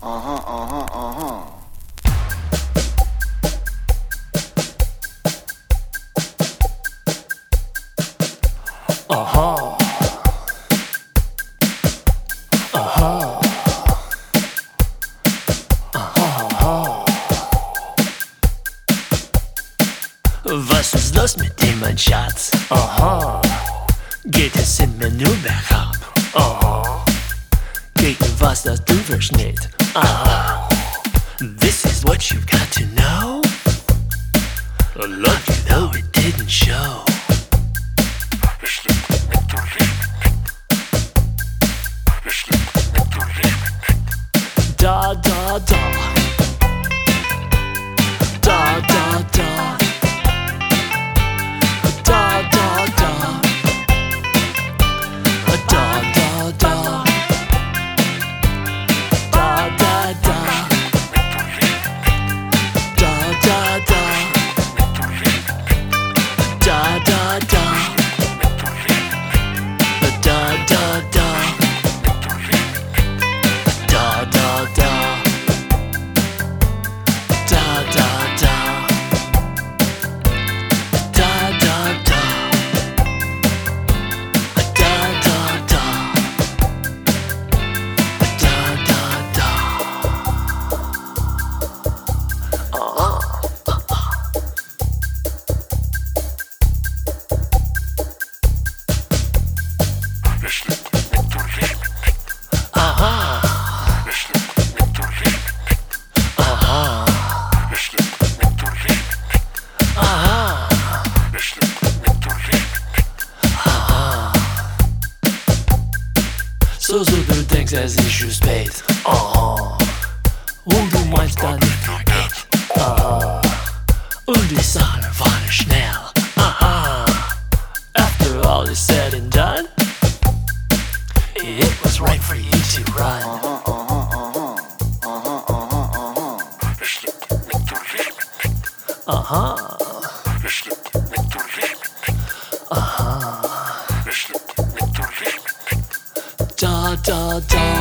Was ist los mit dem, mein Schatz? Aha. Geht es in Menü bergab? Aha. Gegen was das du verschnitt? Aha. This is what you've got to know. Lucky though it didn't show. Da da da. Da da da. Da da da. Da da da. Da da da. Da da da. Da da da. Da da da. Da da da. Da da da. So du denkst, es ist schon spät. Aha. Und du meinst dann nicht mehr geht. Aha. Und die Sachen waren schnell. Aha. After all is said and done, it was right for you to run. Aha. Aha. Da da da.